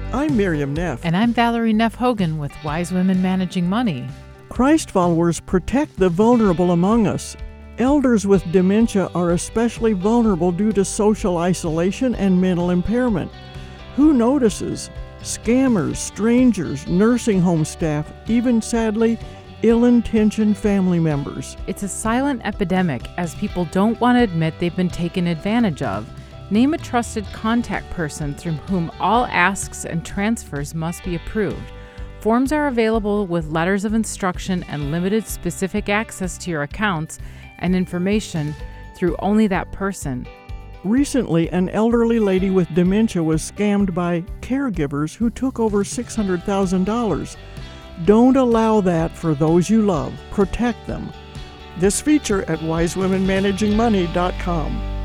I'm Miriam Neff. And I'm Valerie Neff Hogan with Wise Women Managing Money. Christ followers protect the vulnerable among us. Elders with dementia are especially vulnerable due to social isolation and mental impairment. Who notices? Scammers, strangers, nursing home staff, even sadly, ill-intentioned family members. It's a silent epidemic as people don't want to admit they've been taken advantage of. Name a trusted contact person through whom all asks and transfers must be approved. Forms are available with letters of instruction and limited specific access to your accounts and information through only that person. Recently, an elderly lady with dementia was scammed by caregivers who took over $600,000. Don't allow that for those you love. Protect them. This feature at wisewomenmanagingmoney.com.